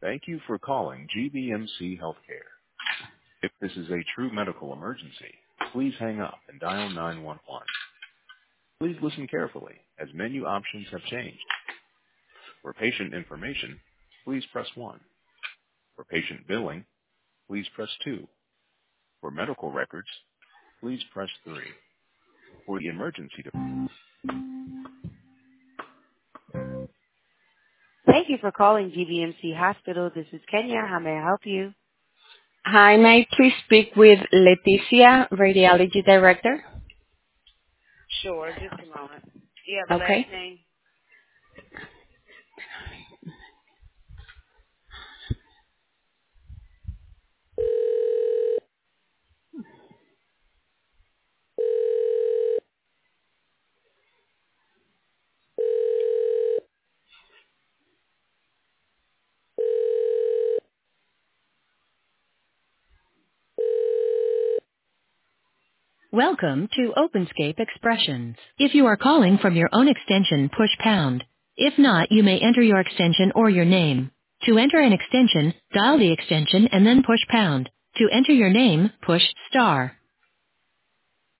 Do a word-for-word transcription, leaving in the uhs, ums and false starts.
Thank you for calling G B M C Healthcare. If this is a true medical emergency, please hang up and dial nine one one. Please listen carefully as menu options have changed. For patient information, please press one. For patient billing, please press two. For medical records, please press three. For the emergency department. Thank you for calling G B M C Hospital. This is Kenya. How may I help you? Hi, may I please speak with Leticia, Radiology Director? Sure, just a moment. Do you have a last Okay. name? Welcome to OpenScape Expressions. If you are calling from your own extension, push pound. If not, you may enter your extension or your name. To enter an extension, dial the extension and then push pound. To enter your name, push star.